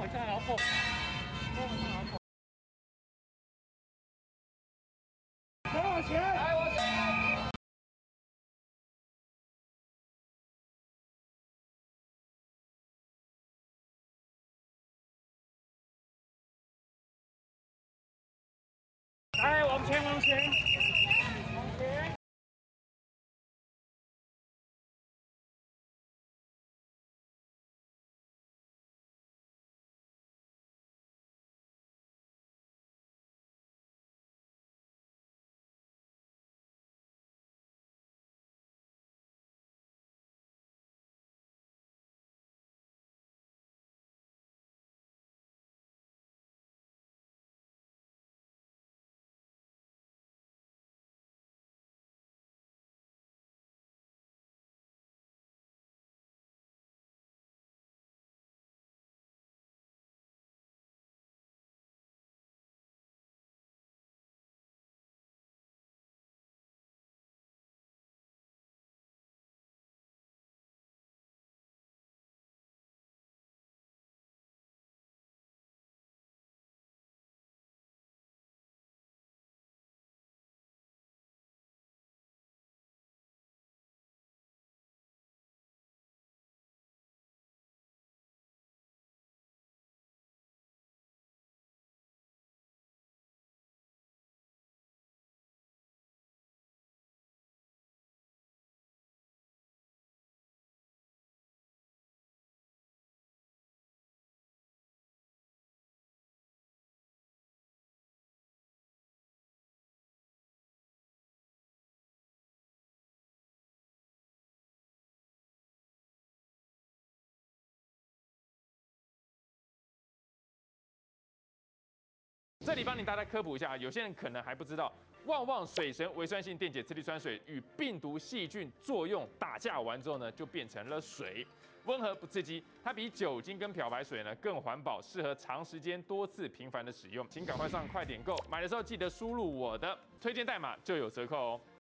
好像要碰，我好像要碰。给我钱！来，我钱！来，往前，往前，往前！这里帮你大家科普一下，有些人可能还不知道，旺旺水神微酸性电解次氯酸水与病毒细菌作用打架完之后呢，就变成了水，温和不刺激，它比酒精跟漂白水呢更环保，适合长时间多次频繁的使用。请赶快上快点购，买的时候记得输入我的推荐代码就有折扣哦。